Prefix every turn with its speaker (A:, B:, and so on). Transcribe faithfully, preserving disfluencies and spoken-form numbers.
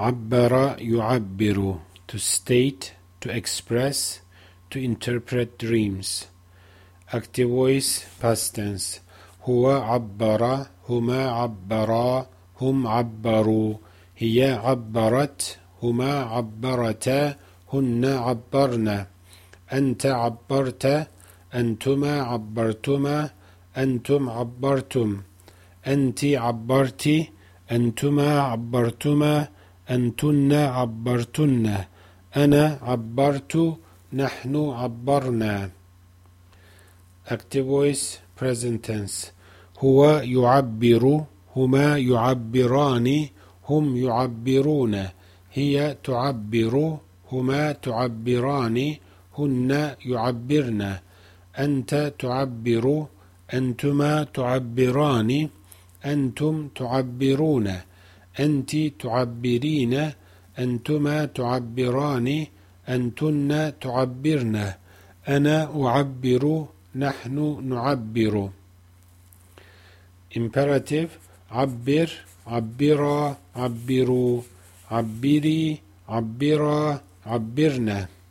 A: عبر يعبر to state, to express, to interpret dreams. Active voice past tense. هو عبر, هما عبرا, هم عبروا, هي عبرت, هما عبرتا, هن عبرنا, أنت عبرت, أنتما عبرتما, أنتم عبرتم, أنت عبرت, أنتما عبرتما, أنتن عبرتن, أنا عبرت, نحن عبرنا. Active voice present tense. هو يعبر, هما يعبران, هم يعبرون, هي تعبر, هما تعبران, هن يعبرن, أنت تعبر, أنتما تعبران, أنتم تعبرون, أنت تعبرين, أنتما تعبران, أنتن تعبرن, أنا أعبر, نحن نعبر. Imperative. عبر, عبرا, عبروا, عبري, عبرا, عبرنا.